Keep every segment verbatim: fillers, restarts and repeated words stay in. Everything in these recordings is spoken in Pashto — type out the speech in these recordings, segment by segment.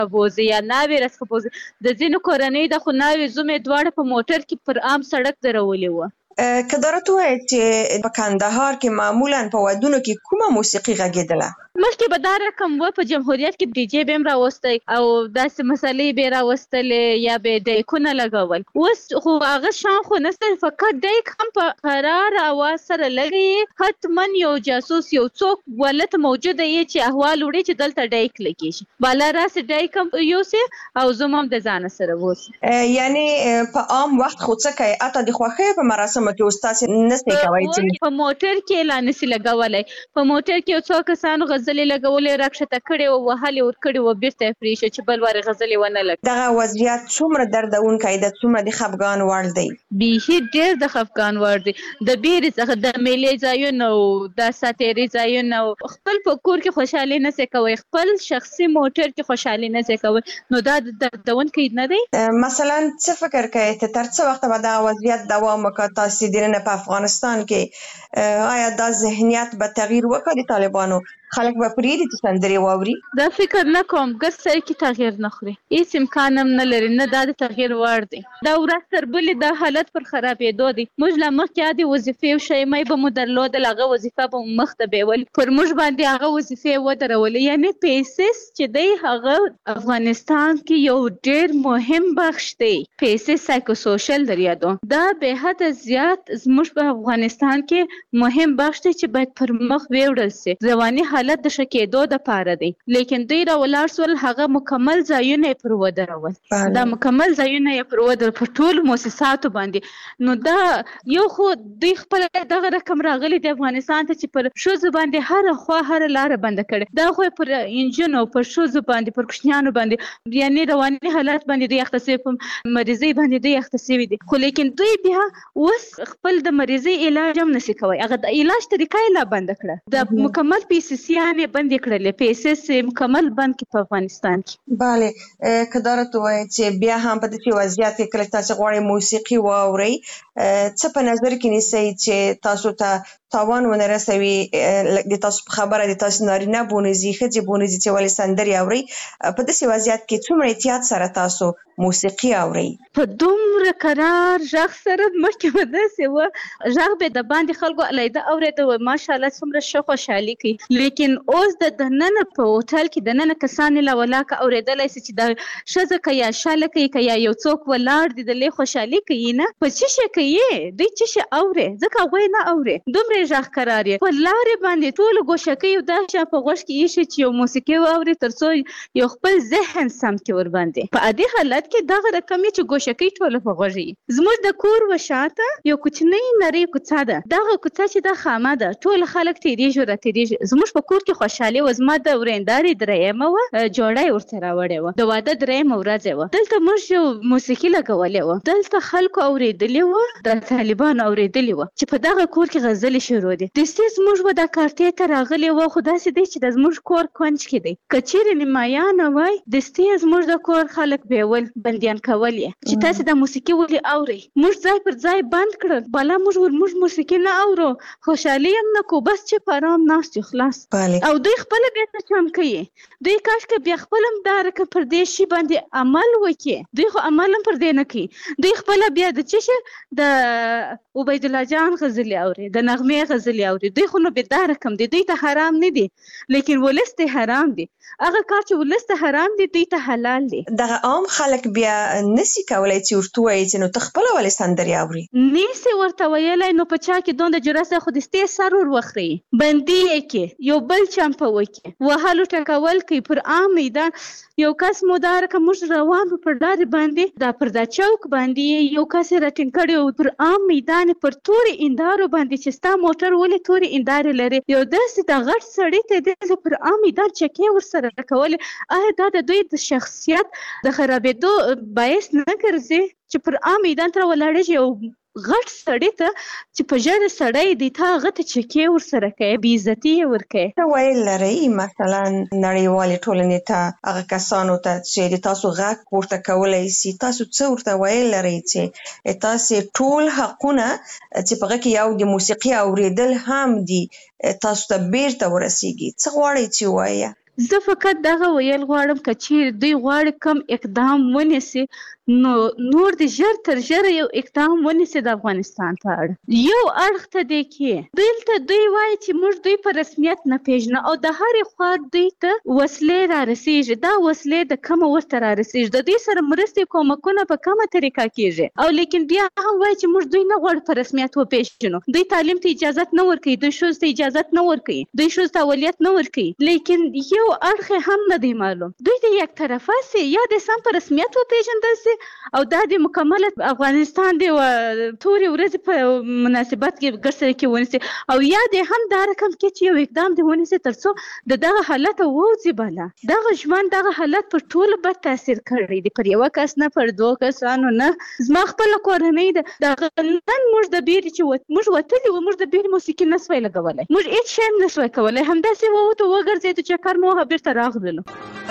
څخه بوځي یا ناوې راڅخه بوځي. د ځینو کورنۍ د خو ناوې زومې دواړه په موټر کې پر عام سړک درولې وه. که دا راته ووایې چې په کندهار کې معمولا په ودونو کې کومه موسیقي غږېدله؟ مخکې به دا رقم و، په جمهوریت کې ډي جې به هم راوستی او داسې مسلې به یې راوستلې یا به یې ډیکونه لګول. اوس خو هغه شان خو نشته، فقط ډیک هم په قرار اواز سره لګي. حتما یو جاسوس یو څوک ولته موجوده یې چې احوال وړي چې دلته ډیک لګي شي، بالا راسې ډیک هم یوسي او زوم هم د ځانه سره ووسي. یعنې په عام وخت خو څه کوي؟ اته د خوښۍ په مراسمو کې اوس تاسې نسئ کولی چې په موټر کې لا نسي لګولی. په موټر کې یو څو کسانو غزلې لګولې راکښته کړې وه، وهلې ورکړې وه، بېرته یې پرېښه چې بل وارې غزلې ونه لګي. دغه وضعیت څومره دردونکی ده، څومره د خفګان وړ دی؟ بیخي ډېر د خفګان وړ دی. د بیرې څخه د میلې ځایونه او د ساتېري ځایونه او خپل په کور کې خوشحالي نسي کوی، خپل شخصي موټر کې خوشحالي نسي کوی، نو دا دردونکی نه دی. مثلا څه فکر کوئ ته تر څه وخته به دغه وضعیت دوام وکړي؟ تاسې دننه په افغانستان کې آیا دا ذهنیت به تغییر وکړي د طالبانو؟ خلک به پرېږدي چې سندرې واوري؟ دا فکر نه کوم، ګډ سړی کې تغییر نه خوري، هېڅ امکان هم نه لري، نه دا د تغییر وړ دی. دا ورځ تر بلې دا حالت پر خرابېدو دی. موږ لا مخکې عادي وظیفې او شیمۍ به مو درلودل، هغه وظیفه به مو مخته بیول، پر موږ باندې هغه وظیفې ودرولې. یعنې پیسې چې دی هغه افغانستان کې یو ډېر مهم بخش دی، پیسې سایکوسوشل در یادو، دا بې حده زیات زموږ په افغانستان کې مهم بخش دی چې باید پر مخ ویوړل سي. رواني حالت د ښه کېدو دپاره دی، لیکن دوی راولاړ سول، هغه مکمل ځایونه یې پر ودرول. دا مکمل ځایونه یې پر ودرول په ټولو مؤسساتو باندې. نو دا یو خو دوی خپله دغه رقم راغلی د افغانستان ته چې پر ښځو باندې هره خوا هره لاره بنده کړې، دا خو یې پر انجونو پر ښځو باندې پر کوچنیانو باندې یعنې رواني حالت باندې دوی اخته سوي، په مریضۍ باندې دوی اخته سوي دي. خو لیکن دوی بیا اوس خپل د مریضۍ علاج هم نسي کوی، هغه د علاج طریقه یې لا بنده کړه، د مکمل پی سی سی یې بندې کړلې، پیسې مکمل بند کړي په افغانستان کې. بله، که دا راته ووایئ چې بیا هم په داسې وضعیت کې کله چې تاسې غواړئ موسیقي واورئ، څه په نظر کې نیسئ چې تاسو ته تاوان ونه رسوي؟ د تاسو په خبره د تاسو نارینه بونیزي، ښځې بونیزي چې ولې سندرې اورئ، په داسې وضعیت کې څومره احتیاط سره تاسو موسیقي اورئ؟ په دومره کرار غږ سره مخکې به داسې وه، غږ به د باندې خلکو علیحده اورېده، ماشاءالله څومره ښه خوشحالي کوي. لیکن اوس د دننه په هوټل کې دننه کسان یې لا ولاکه اورېدلی سي چې دا ښځه که یا شاله کوي که یا یو څوک ولاړ دي دلې خوشحالي کوي نه. په څه شی کوي دوی، څه شی اورې؟ ځکه هغوی نه اورې، دومره یې غږ کرار یې په لارې باندې ټولو ګوشکۍ او دا شیان په غوږ کې ایښي چې یو موسیقي واوري تر څو یو خپل ذهن سم کړي ورباندې. په عادي حالت کې دغه رقم یې چې ګوشکۍ ټوله په غوږ یي. زموږ د کور وشاته یو کوچنۍ نرۍ کوڅه ده، دغه کوڅه چې دا خامه ده، ټول خلک تېرېږي را تېرېږي. زموږ په کور کې خوشحالي وه، زما د ورېندارې دریمه وه، جوړه یې ورته راوړې وه، د واده دریمه ورځ وه. دلته موږ یو موسیقي لګولې وه، دلته خلکو اورېدلې وه، د طالبانو اورېدلې وه چې په دغه کور کې غزلې شروع دي. دستې زموږ به دا کارتې ته راغلې وه، خو داسې دی چې د زموږ کور کونج کې دی. که چېرې نیمایانه وای، دستې زموږ د کور خلک بیول، بندیان کول یې چې تاسې دا موسیقي ولې اورئ. موږ ځای پر ځای بند کړل، بالا موږ ور موږ موسیقي نه اورو، خوشحالي هم نه کوو، بس چې په ارام ناست یو خلاص. او دوی خپله بېرته چم کوي. دوی کاشکې بیا خپل هم دا رقم پر دې شي باندې عمل وکړي، دوی خو عمل هم پر دې نه کوي. دوی خپله بیا د څه شي د عبیدالله جان غزلې اوري، د نغمې غزلې اوري. دوی خو نو بې دا رقم دي، دوی ته حرام نه دي، لیکن ولس ته حرام دي. هغه کار چې ولس ته حرام دي دوی ته حلال دي. دغه عام خلک بیا نسي کولی چې ورته ووایي چې نو ته خپله ولې سندرې اوري؟ نسي ورته ویلی، نو په چا کې دومره جرأت دی، خو دستې سر ور وخري، بندي یې کړي، یو بل چمپه وکړي، وهلو ټکول کوي پر عام میدان. یو کس مو دا رقم موږ روان پر لارې باندې، دا پر دا چوک باندې یو کس یې راټینګ کړی و پر عام میدان، پر تورې اندارو باندې چې ستا موټر ولې تورې اندارې لري. یو داسې د غټ سړي ته داسې پر عام میدان چکې ورسره کولې. آیا دا د دوی د شخصیت د خرابېدو باعث نه ګرځي چې پر عام میدان ته ولاړېږي یو غټ سړی ته چې په ژړ سړی دی تا هغه ته چکې ورسره کوي، بېعزتي یې ورکوي؟ څه ویل لرئ مثلا نړیوالې ټولنې ته، هغه کسانو ته چې د تاسو غږ پورته کولی سي، تاسو څه ورته ویل لرئ چې تاسې ټول حقونه چې په هغه کې یو د موسیقي اورېدل هم دي تاسو ته بیرته ورسیږي؟ څه غواړئ چې ووایه؟ زه فقط دغه ویل غواړم که چیرې دوی غواړي کم اقدام ونیسي نو نور د ژر تر ژره یو اقدام ونیسي د افغانستان په اړه. یو اړخ ته دی کې دلته دوی وایي چې موږ دوی په رسمیت نه پیژنو او د هرې خوا دوی ته وسلې را رسیږي. دا وسلې د کومه ورته را رسیږي؟ د دوی سره مرستې کومکونه په کومه طریقه کیږي؟ او لیکن بیا هم وایي چې موږ دوی نه غواړو په رسمیت وپیژنو. دوی تعلیم ته اجازت نه ورکوي، دوی ښځو ته اجازت نه ورکوي، دوی ښځو ته اولیت نه ورکوي. لیکن یو اړخ هم نه دی معلوم. دوی د یک طرفه سي یا د سم په رسمیت وپیژندل سي او دا د مکمله افغانستان د تورې ورځې په مناسبت کې ګرځي کې ونیسي او یا د هم دا رقم کې چې یو اقدام دی ونیسي ترڅو د دغه حالت ووځي. بله دغه ژوند دغه حالت پر ټولو بد تاثیر کړی دی، پر یوه کس نه، پر دوه کسانو نه. زما خپله کورنۍ ده، دغه نن موږ د بیرې چې موږ وتلي وو، موږ د بیرې موسیقي نه سوی لګولی، موږ هېڅ شی هم نه سوی کولی، همداسې ووتو وګرځېدو چکر مو وهه بېرته راغللو.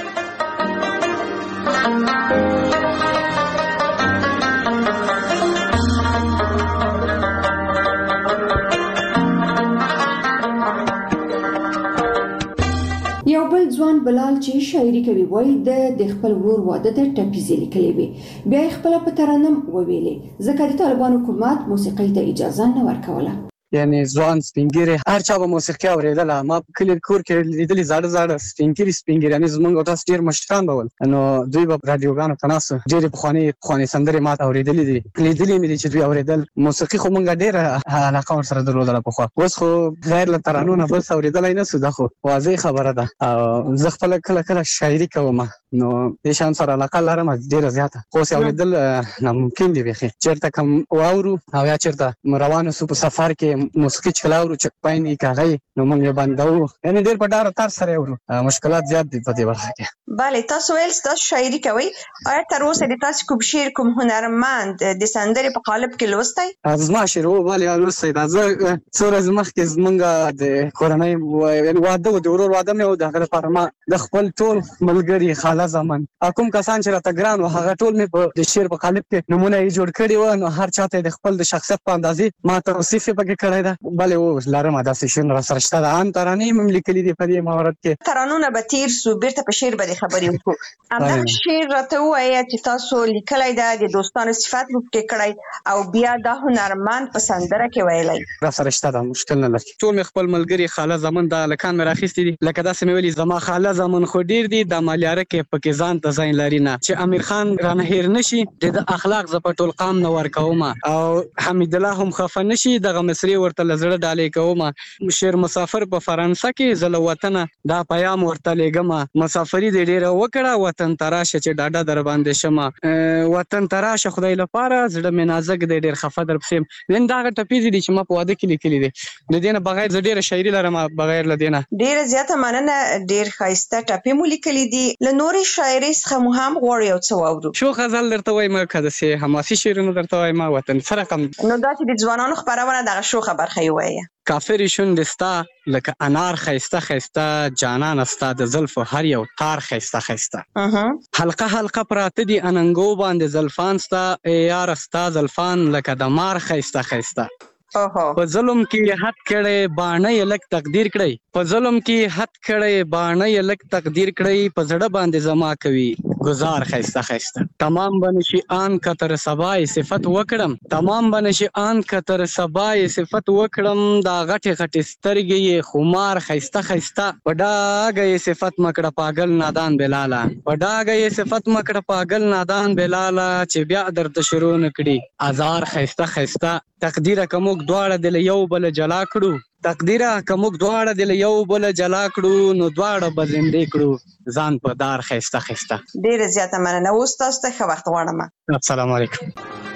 یو بل ځوان بلال چې شاعري کوي وایي د خپل ورور واده ته ټپیزې لیکلې وې، بیا یې خپله په ترنم وویلې ځکه د طالبانو حکومت موسیقۍ ته اجازه نه ورکوله. یعنی ځوان سپینګیري هر چا به موسیقي اورېدله. ما په کلي کور کې لیدلي زاړه زاړه سپینګیري سپینګیري یعنې زموږ او تاسو ډېر مشران به ول، نو دوی به رادیوګانو ته ناست ډېرې پخوانۍ پخوانۍ سندرې ما ته اورېدلې دي، لیدلې مې دي چې دوی اورېدل. موسیقي خو موږ ډېره علاقه ورسره درلودله پخوا، اوس خو غیر له ترانو نه بل څه اورېدلی نه سو. دا خو واضح خبره ده. او زه خپله کله کله شاعري کوم، نو دې شیانو سره علاقه لرم ډېره زیاته، خو اوس یې اورېدل ناممکن دي بیخي. چېرته کوم واورو او یا چېرته روان سو په سفر کې موسیقي چې کله اورو چک پاین یې کاغی نو موږ یې بندوو، یعنې ډېر په ډار او تار سره یې اورو. مشکلات زیات دي په دې برخه کې. بله تاسو ویل تاسو شاعري کوئ، آیا تر اوسه د تاسو کوم شعر کوم هنرمند د سندرې په قالب کې لوستی؟ زما شعر و بله لوستی ده. زه څو ورځې مخکې زموږ د کورنۍ یعنې واده و، د ورور واده مې و، د هغه لپاره ما د خپل ټول ملګري خاله زامن او کوم کسان چې راته ګران و هغه ټول مې په د شعر په قالب کې نمونه یې جوړ کړي وه، نو هر چا ته د خپل د شخصیت په اندازې ما توصیف یې پکې کړی ده. بلې و لرم داسې شعرونه راسره شته ده، عام ترانې مې هم لیکلي دي په دې مورد کې. ترانونه به تیر سو، بیرته په شعر به د خبرې وکړو. همدغه شعر راته ووایه چې تاسو لیکلی ده، د دوستانو صفت مو پکې کړی او بیا دا هنرمند په سندره کې ویلی. راسره شته ده، مشکل نه لري. ټول مې خپل ملګري خاله زامن دا هلکان مې راخیستي دي، لکه داسې مې ویلي زما خاله زامن خو ډېر دي، دا مالیاره کې پکې ځان ته ځای لري نه چې امیر خان رانه هېر نه شي، د ده اخلاق زه په ټول قام نه ورکومه او حمیدالله هم خفه نه شي، دغه مصرې ورته له زړه ډالۍ کومه. شعر مسافر په فرانسه کې زه له وطنه دا پیام ورته لېږمه، مسافري دې ډېره وکړه وطن ته راشه چې ډاډه در باندې شمه، وطن ته راشه خدای لپاره زړه مې نازک دی ډېر خفه در پسې یم. نن دا هغه ټپیزې دي چې ما په واده کې لیکلي دي. د دې نه بغیر زه ډېره شاعري لرم، بغیر له دې نه ډېره زیاته مننه. ډېر ښایسته ټپې مو لیکلي دي. له نورې شاعرۍ څخه مو هم غواړو یو څه واورو. شو غزل درته وایم که داسې حماسي شعرونه درته وایم وطن څه رقم؟ نو دا چې د ځوانانو خپرونه دغه شوخه برخه یې ووایه. کافر شونډې ستا لکه انار ښایسته ښایسته، جانانه ستا د زلفو هر یو تار ښایسته ښایسته، حلقه حلقه پراته دي اننګو باندې زلفان ستا، ای یاره ستا زلفان لکه د مار ښایسته ښایسته. په ظلم کې حد کړی باڼه یې لږ تقدیر کړی، په ظلم کې حد کړی باڼه یې لږ تقدیر کړی، په زړه باندې زما کوي گزار ښایسته ښایسته. تمام به نشي آن که تر سبا یې صفت وکړم، تمام به نشي آن که تر سبا یې صفت وکړم، دا غټې غټې سترګې یې خمار ښایسته ښایسته، په ډاګه یې صفت مکړه پاگل نادان بلاله، په ډاګه یې صفت مکړه پاگل نادان بلاله، چې بیا درته شروع نه کړي ازار ښایسته ښایسته. تقدیره که موږ دواړه د له یو بله جلا کړو، تقدیره که موږ دواړه د له یو بله جلا کړو، نو دواړه به زندې کړو ځان په دار ښایسته ښایسته. ډېره زیاته مننه. اوس تاسو ته ښه وخت غواړم. السلام علیکم.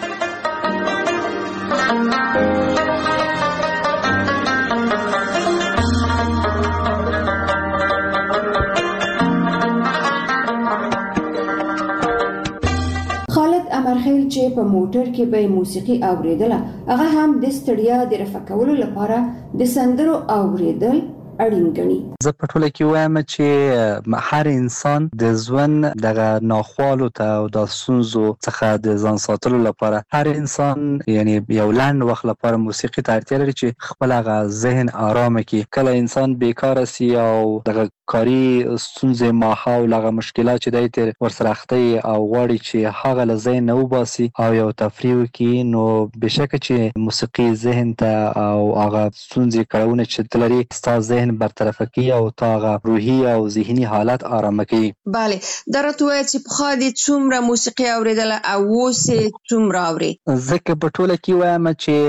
امرخیل چې په موټر کې به موسیقي اوریدله، هغه هم د ستړیا د رفع کولو لپاره د سندرو اوریدل اړین ګڼي. زه په ټوله کې وایم چې هر انسان د ژوند دغه ناخوالو ته او د ستونزو څخه د ځان ساتلو لپاره هر انسان یعنی یو لنډ وخت لپاره موسیقي ته اړتیا لري چې خپل هغه ذهن آرامه کړي. کله انسان بیکاره سي او دغه کاري ستونزې ماحول هغه مشکلات چې دی تر ورسره اخته او غواړي چې هغه له ذهن نه وباسي او یو تفریح وکړي، نو بېشکه چې موسیقي ذهن ته او هغه ستونزې کړاوونه چې ته لري ستا ذهن برطرفه کوي او تا هغه روحي او ذهني حالت آرامه کوي. بله، دا راته ووایه چې پخوا دې څومره موسیقي اورېدله او اوس یې څومره اورې؟ زه که په ټوله کې وایم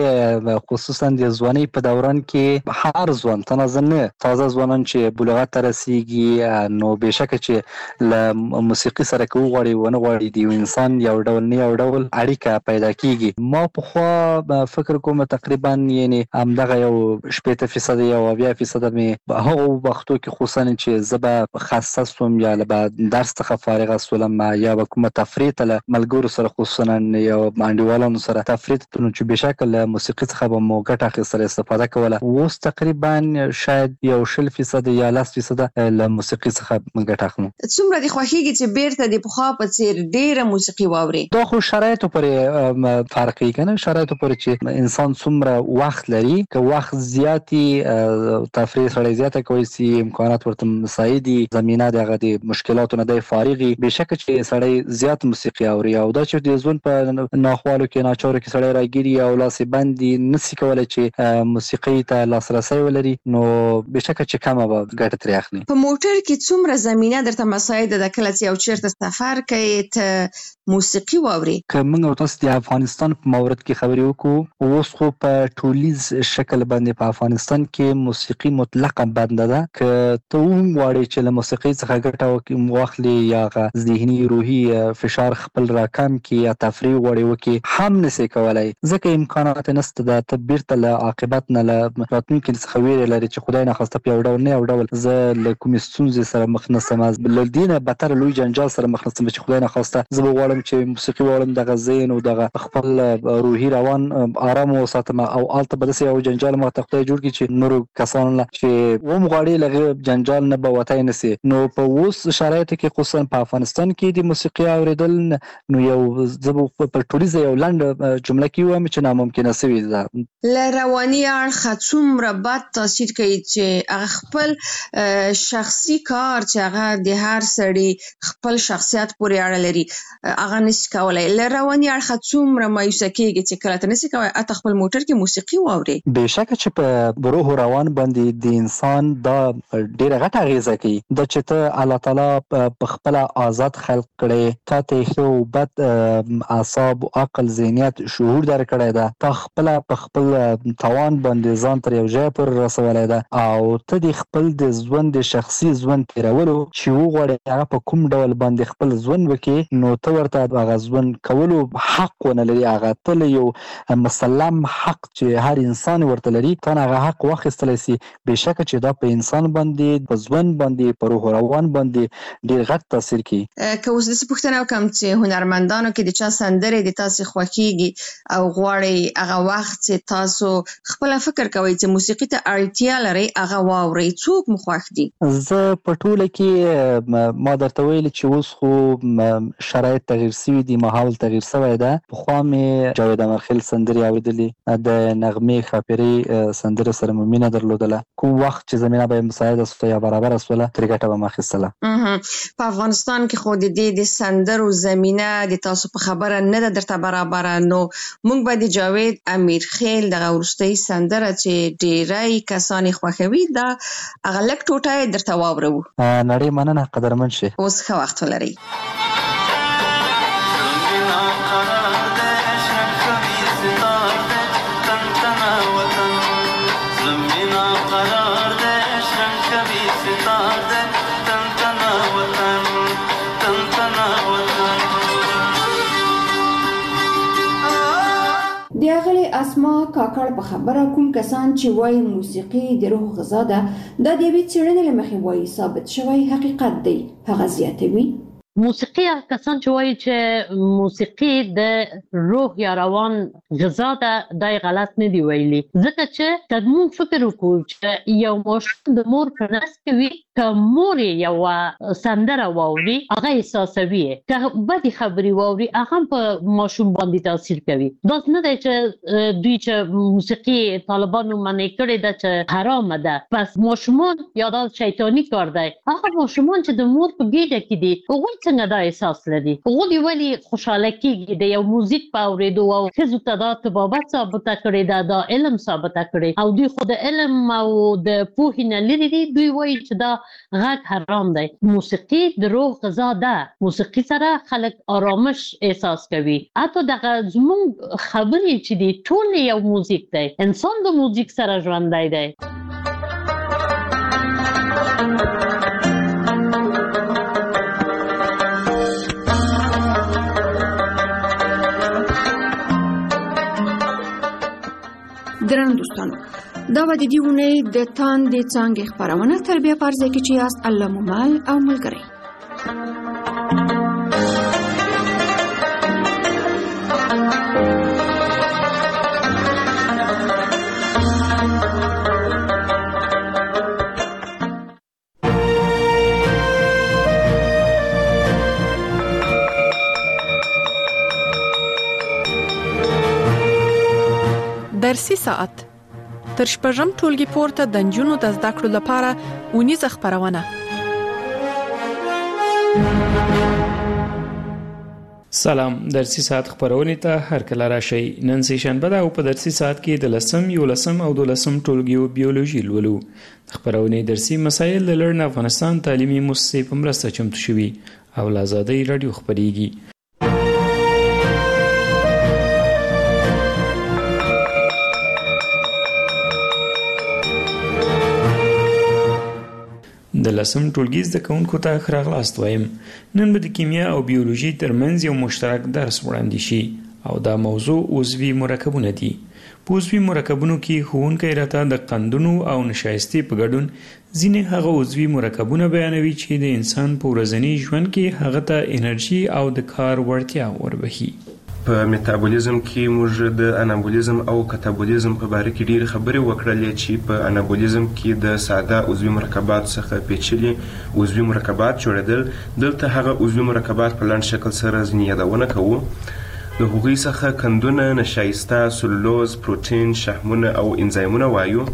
چې خصوصا د ځوانۍ په دوران کې هر ځوان تنازل نه تازه ځوانان چې بلوغت ته رسېږي نو بېشکه چې له موسیقي سره که وغواړي ونه غواړي د یو انسان یو ډول نه یو ډول اړیکه پیدا کېږي. ما پخوا فکر کوم تقریبا یعنی همدغه یو شپېته فیصده یا اویا فیصده مې په هغو وختو کې خصوصا چې زه به خسته سوم یا به درس څخه فارغه سولم یا به کومه تفریح ته له ملګرو سره خصوصا یو انډیوالانو سره تفریح ته نو چې بېشکه له موسیقي څخه به مو ګټه اخیستله، استفاده کوله. اوس تقریبا شاید یو شل فیصده یا لس فیصده له موسیقي څخه ګټه اخلم. څومره دې خوښېږي چې بیرته د پخوا په څېر ډېره موسیقي واورې؟ دا خو شرایطو پورې فرق کوي که نه، شرایطو پورې چې انسان څومره وخت لري، که وخت زیاتي تفریح سړی زیاته کولی سي، امکانات ورته مساعدي، زمینه د هغه د مشکلاتو نه دی فارغ وي، بېشکه چې سړی زیات موسیقي اوري. او دا چې د ژوند په ناخوالو کې ناچارو کې سړی راګیري او لاس یې بند دي نسي کولی چې موسیقي ته لاسرسی ولري، نو بېشکه چې کمه به ګټه ترې اخلي. په موټر کې څومره زمینه درته مساعده ده کله چې یو چېرته سفر کوې ته موسیقي واوري؟ که موږ او تاسو د افغانستان په مورد کې خبرې وکړو، اوس خو په ټولیز شکل باندې په افغانستان کې موسیقي مطلقه بنده ده. که ته هم غواړې چې له موسیقۍ څخه ګټه واخلې یا ذهني روحي فشار خپل راکم کړي یا تفریح غواړې وکړې هم نسې کولی، ځکه امکانات نشته ده. ته بیرته له عاقبت نه له راتلونکي څخه ویرې لري چې خدای ناخواسته په یو ډول نه یو ډول زه له کومې ستونزې سره مخ نه سم، له دې نه بدتر لوی جنجال سره مخ نه سم چې خدای ناخواسته زه به غواړم چې موسیقي واورم، دغه ذهن او دغه خپل روحي روان آرام وساتم او هلته به داسې یو جنجال ماته خدای جوړ کړي چې نورو کسانو له چې وم غواړي له جنجال نه به وتی نه سي. نو په اوس شرایطو کې خصوصا په افغانستان کې د موسیقي اورېدل نو یو زه به په ټولیزه یو لنډ جمله کې ووایم چې ناممکنه سوې ده. له رواني اړخه څومره بد تاثیر کوي چې هغه خپل شخصي کار چې هغه د هر سړي خپل شخصیت پورې اړه لري هغه نشي کولی. له رواني اړخه څومره مایوسه کېږي چې کله ته نشي کولی حتی خپل موټر کې موسیقي واورې؟ بېشکه چې په روح و روان باندې د انسان دا ډېره غټه اغېزه کوي. دا چې ته الله تعالی په خپله آزاد خلق کړی، تا ته یې ښه او بد اعصاب عقل ذهنیت شعور درکړی ده، تا خپله په خپل توان باندې ځان تر یو ځای پورې رسولی ده او ته د خپل د ژوند د شخصي ژوند تېرولو چې وغواړې هغه په کوم ډول باندې خپل ژوند وکړې، نو ته ورته هغه ژوند کولو حق ونه لري. هغه ته له یو مسلم حق چې هر انسان ورته لري، ته هغه حق واخیستلی سي. بېشکه چې دا په انسان باندې په ژوند باندې په روح روان باندې ډېر غټ تاثیر کوي. که اوس داسې پوښتنه وکړم چې هنرمندانو کې د چا سندرې د تاسې خوښېږي او غواړئ هغه وخت چې تاسو خپله فکر کوئ چې موسیقي ته اړتیا لرئ هغه واورئ، څوک مو خوښ دي؟ زه په ټوله کې ما درته ویلي چې اوس خو شرایط تغییر سوي دي، ماحول تغییر سوی ده. پخوا مې جاوید امرخیل سندرې اورېدلې، د نغمې ښاپیرۍ سندرو سره مې مینه درلودله. کوم وخت چې زمینه به یې مساعده سوه یا برابره سوله ترې ګټه به مې اخیستله. په افغانستان کې خو د دې د سندرو زمینه د تاسو په خبره نه ده درته برابره، نو موږ به د جاوید امیرخیل دغه وروستۍ سندره چې ډېری کسان یې خوښوي دا هغه لږ ټوټه یې درته واورو. نړۍ مننه، قدرمن شئ. اوس ښه وخت ولرئ. د اغلې اسما کاکړ په خبره کوم کسان چې وایي موسیقي د روح غذا ده، دا د یوې څېړنې له مخې وایي ثابت شوی حقیقت دی. هغه زیاتوي موسیقي کسان چې وایي چې موسیقي د روح یا روان غذا ده دا غلط نه دی ویلي، ځکه چې که موږ فکر وکړو چې یو ماشوم د مور په نس کې وي، که مور یو سندره واوري هغه احساسوي، که بدې خبرې واوري هغه په ماشوم باندې تاثیر کوي. دا نه دی چې دوی چې موسیقي طالبانو منع کړې ده چې حرامه ده پس ماشومان یا دا شیطاني کار دی. هغه ماشومان چې د مور په ګیډه کې دي هغوی څنګه دا احساس لري؟ هغوی ولې خوشحاله کېږي؟ د یو موزیک په اورېدو او ښځو ته دا طبابت ثابته کړې ده، دا علم ثابته کړې، او دوی خو د علم او د پوهې نه لرې دي. دوی وایي چې دا غږ حرام دی. موسیقي د روح غذا ده. موسیقي سره خلک آرامش احساس کوي. حتی دغه زموږ خبرې چې دي ټول یو موزیک دی. انسان د موزیک سره ژوندی دی. درنو دوستانو، دا و د دې اونۍ د تاندې څانګې خپرونه تر بیا په ارزه کې چې یاست الله مو مل او ملګری. درسي ساعت تر شپږم ټولګي پورته د نجونو د زده کړو لپاره ونیزه خپرونه. سلام، درسي ساعت خپرونې ته هر کله راشئ. نن سه شنبه ده او په درسي ساعت کې د لسم، یولسم او دولسم ټولګیو بیولوژي لولو. خپرونې درسي مسایل د لړن افغانستان تعلیمي مؤسسې په مرسته چمتو شوي او له آزادۍ رادیو خپرېږي. د لسم ټولګي زده کوونکو ته ښه راغلاست وایم. نن به د کیمیا او بیولوژي ترمنځ یو مشترک درس وړاندې شي او دا موضوع عضوي مرکبونه دي. په عضوي مرکبونو کې ښوونکی راته د قندونو او نشایستې په ګډون ځینې هغه عضوي مرکبونه بیانوي چې د انسان په ورځني ژوند کې هغه ته انرژي او د کار وړتیا وربخي. په میتابولیزم کې موږ د انابولیزم او کتابولیزم په باره کې ډېرې خبرې وکړلې چې په انابولیزم کې د ساده عضوي مرکبات څخه پیچلي عضوي مرکبات جوړېدل. دلته هغه عضوي مرکبات په لنډ شکل سره ځینې یادونه کوو. د هغوی څخه قندونه، نشایسته، سلولوز، پروټین، شحمونه او انزایمونه وایو.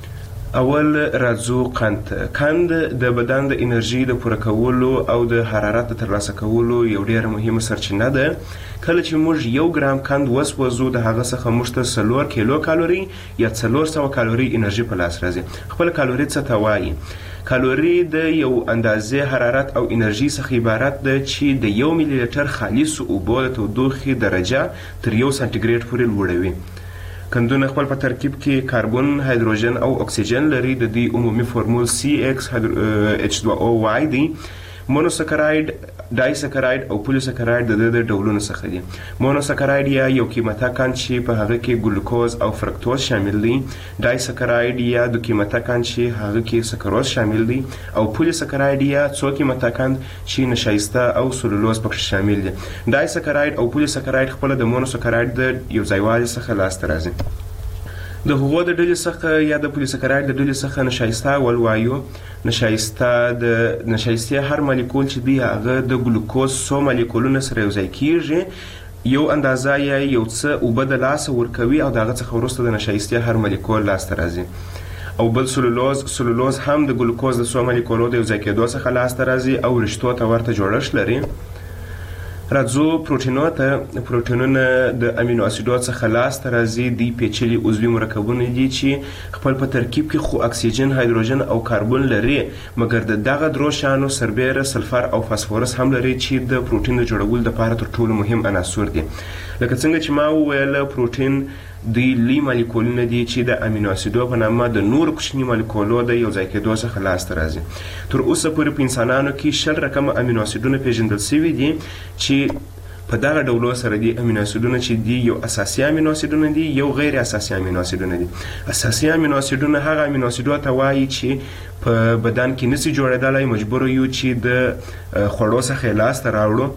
اول راځو قند. قند د بدن د انرژي د پوره کولو او د حرارت د ترلاسه کولو یو ډېره مهمه سرچینه ده. کله چې موږ یو ګرام قند وسوځو د هغه څخه موږ ته څلور کیلو کالوري یا څلور سوه کالوري انرژي په لاس راځي. خپله کالوري څه ته وایي؟ کالوري د یو اندازې حرارت او انرژي څخه عبارت ده چې د یو ملي لیټر خالصو اوبو د تودوخې درجه تر یو سانتیګریډ پورې لوړوي. قندونه خپل په ترکیب کې کاربن، هایدروجن او اکسیجن لري. د دې عمومي فورمول سی ایکس ایچ دوه او واي دی. مونوسکراید، ډایسکراید او پولیسکراید د د ډولونو څخه دي. مونوسکراید یا یو قیمته قند چې په هغه کې ګلوکوز او فرکتوز شامل دي. ډایسکراید یا دو قیمته قند چې هغه کې سکروز شامل دي. او پولیسکراید یا څو قیمته قند چې نشایسته او سلولوز پکې شامل دي. ډایسکراید او پولیسکراید خپل د مونوسکراید د یو ځایوالي څخه لاسته راځي. د هغو د ډلې څخه یا د پولیسکراید د ډلې څخه نشایسته ولوایو. نشایسته د نشایستې هر مالیکول چې دی هغه د ګلوکوز څو مالیکولونه سره یو ځای کیږي. یو اندازه یا یو څه اوبه د لاسه ورکوي او د هغه څخه وروسته د نشایستې هر مالیکول لاسته راځي. او بل سلولوز سلولوز هم د ګلوکوز د څو مالیکولو د یو ځای کېدو څخه لاسته راځي او رشتو ته ورته جوړښت لري. راځو پروټینو ته. پروټینونه د امینو اسیدو څخه لاسته راځي. دی پیچلي عضوي مرکبونه دي چې خپل په ترکیب کې خو اکسیجن، هایدروجن او کاربن لري، مګر د دغه درو شانو سربیره، سلفر او فاسفورس هم لري چې د پروټین د جوړولو لپاره تر ټولو مهم عناصر دي. لکه څنګه چې ما وویل پروټین دوی لوی مالیکولونه دي چې د امینو اسیدو په نامه د نورو کوچني مالیکولو د یو ځای کېدو څخه لاسته راځي. تر اوسه پورې په انسانانو کې شل رقمه امینو اسیدونه پیژندل شوي دي چې په دغه ډولو سره دي امینو اسیدونه چې دي یو اساسي امینو اسیدونه دي یو غیر اساسي امینو اسیدونه دي. اساسي امینو اسیدونه هغه امینو اسیدو ته وایي چې په بدن کې نسی جوړېدلی، مجبور یو چې د خوړو څخه لاسته راوړو.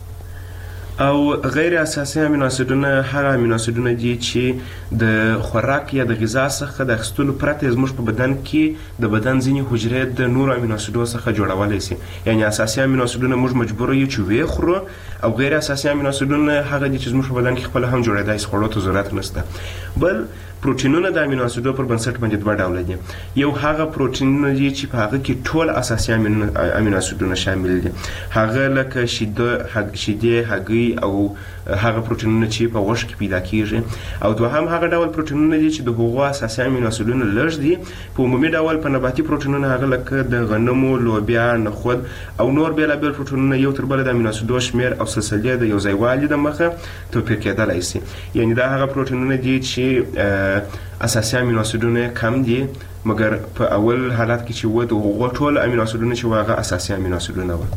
او غیر اساسي امینو اسیدونه هغه امینو اسیدونه دي چې د خوراک یا د غذا څخه د اخیستلو پرته زموږ په بدن کې د بدن ځینې حجرې د نورو امینو اسیدو څخه جوړولی سي. یعنې اساسي امینو اسیدونه موږ مجبور یو چې ویې خورو، او غیر اساسي امینو اسیدونه هغه دي چې زموږ په بدن کې خپله هم جوړېدای سي، خوړو ته ضرورت نشته. بل پروټینونه د امینو اسیدو پر بنسټ باندې دوه ډوله دي. یو هغه پروټینونه دي چې په هغه کې ټول اساسي امینو اسیدونه شامل دي، هغه لکه شیدې، هګۍ او هغه پروټینونه چې په غوښه کې پیدا کیږي. او دوهم هغه ډول پروټینونه دي چې د هغو اساسي امینو اسیدونه لږ دي. په عمومي ډول په نباتي پروټینونه هغه لکه د غنمو، لوبیا، نخود او نور بېلابېل پروټینونه یو تر بله د امینو اسیدو شمېر او سلسلې د یو ځای والي د مخه توپیر کېدلی سي. یعنې دا هغه پروټینونه دي چې اساسي امینو اسیدونه کم دي، مګر په اول حالت کې چې و د هغو ټول امینو اسیدونه چې و هغه اساسي امینو اسیدونه وه.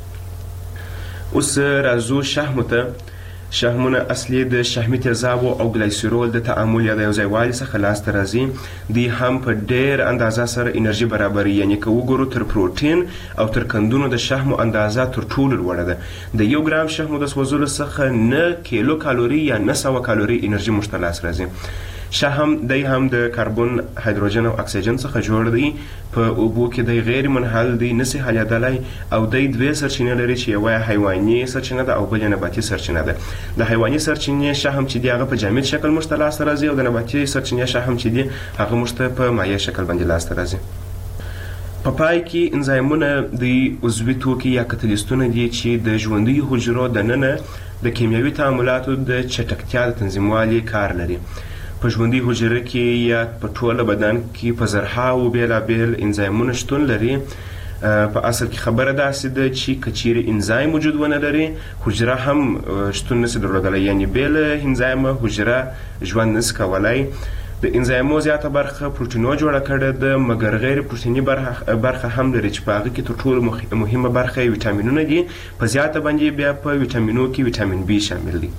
اوس راځو شحمو ته. شحمونه اصلي د شحمي تیزابو او ګلایسیرول د تعامل یا د یو ځای والي څخه لاسته راځي. دوی هم په ډېر اندازه سره انرژي برابروي. یعنې که وګورو تر پروټین او تر کندونو د شحمو اندازه تر ټولو لوړه ده. د یو ګرام شحمو د سوځولو څخه نه کیلو کالوري یا نه سوه کالوري انرژي موږ ته لاس راځي. شحم دی هم د کاربن، هایدروجن او اکسیجن څخه جوړ دی. په اوبو کې دی غیر منحل دی، نسی حلیدلی، او دی دوې سرچینې لري چې یوه حیواني سرچینه ده او بل نباتي سرچینه ده. د حیواني سرچینې شحم چې دی هغه په جامد شکل موږ ته لاسته راځي، او د نباتي سرچینې شحم چې دی هغه موږ ته په مایع شکل باندې لاسته راځي. په پای کې انزایمونه د عضوي توکي یا کتلیستونه دي چې د ژوندیو حجرو دننه د کیمیاوي تعاملاتو د چټکتیا د تنظیموالي کار لري. په ژوندۍ حجره کې یا په ټوله بدن کې په زرهاوو بېلابېل انزایمونه شتون لري. په اصل کې خبره داسې ده چې که چیرې انزایم وجود ونه لري، حجره هم شتون نسي درلودلی. یعنې بې له انزایمه حجره ژوند نسي کولی. د انزایمو زیاته برخه پروټینو جوړه کړې ده، مګر غیر پروټیني برخه هم لري چې په هغه کې تر ټولو مهمه برخه یې ویټامینونه دي. په زیاته باندې بیا په ویټامینو کې ویټامین بي شامل دی.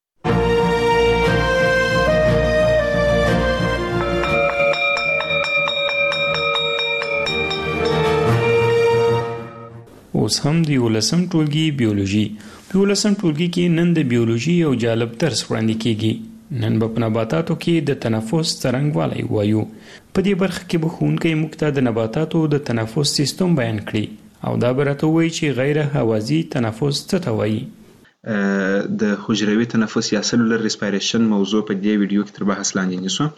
اوس هم د یولسم ټولګي بیولوژي. په یولسم ټولګي کې نن د بیولوژي یو جالب درس وړاندې کیږي. نن به په نباتاتو کې د تنفس څرنګوالی وایو. په دې برخه کې به ښوونکی موږ ته د نباتاتو د تنفس سیستم بیان کړي او دا به راته ووایي چې غیر هوازي تنفس څه ته وایي. د حجروي تنفس یا سلولر ریسپایریشن موضوع په دې ویډیو کې تر بحث لاندې نیسو.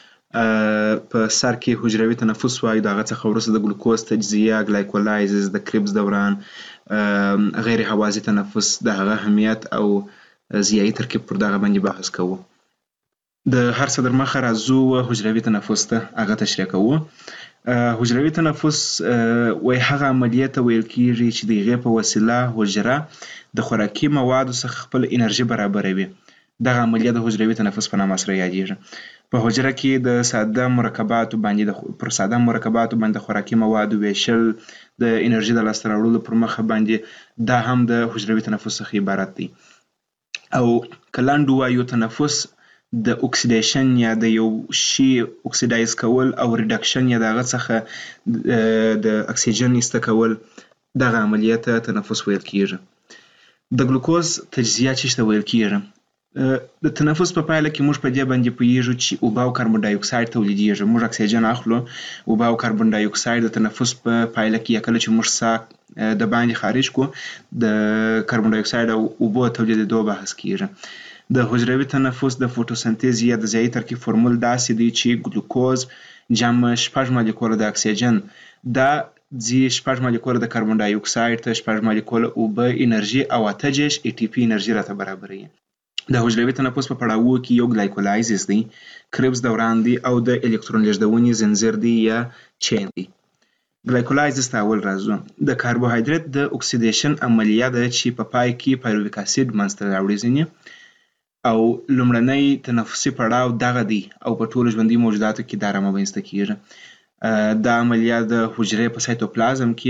په سر کې حجروي تنفس وایو، د هغه څخه وروسته د ګلوکوز تجزیه، ګلایکولایزز، د کریبس دوران، غیر هوازي تنفس، د هغه اهمیت او ضیایي ترکیب پر دغه باندې بحث کوو. د هر څه در مخه راځو حجروي تنفس ته هغه تشریح کوو. حجروي تنفس وایي هغه عملیه ته ویل کیږي چې د هغې په وسیله حجره د خوراکي موادو څخه خپل انرژي برابروي. دغه عملیه د حجروي تنفس په نامه سره یادیږي. په حجره کې د ساده مرکباتو باندې پر ساده مرکباتو باندې خوراکي موادو ویشل د انرژي د لاسته راوړلو پر مخه باندې دا هم د حجروي تنفس څخه عبارت دی. او که لنډ ووایو تنفس د اکسیدیشن یا د یو شي اکسیدایز کول او ریډکشن یا د هغه څخه د اکسیجن ایسته کول، دغه عملیه ته تنفس ویل کیږي. د ګلوکوز تجزیه چې ته ویل کیږي. د تنفس په پایله کې موږ په دې باندې پوهیږو چې اوبه او کاربن ډای اکساید تولیدیږي. موږ اکسیجن اخلو، اوبه او کاربن ډای اکساید د تنفس په پایله کې یا کله چې موږ ساه د باندې خارج کو د کاربن ډای اکساید او اوبو تولیدېدو بحث کیږي. د حجروي تنفس د فوټوسنتیز یا د ضیایي ترکیب فرمول داسې دی چې ګلوکوز جمع شپږ مالیکوله د اکسیجن، دا ځي شپږ مالیکوله د کاربن ډای اکساید ته، شپږ مالیکوله اوبه انرژي او اته جیش ای ټي پي انرژي راته برابروي. د حجروي تنفس په پړاوو کې یو ګلایکولایزز دی، کریبس دوران دی او د الکترون لیږدونې زنځیر دی یا چین دی. ګلایکولایزز ته اول راځو. د کاربوهایدریت د اکسیدیشن عملیه ده چې په پای کې پایرویک اسید منځته راوړي ځینې، او لومړنی تنفسي پړاو دغه دی او په ټولو ژوندي موجوداتو کې دا رامنځته کیږي. دا عملیه د حجرې په سایتوپلازم کې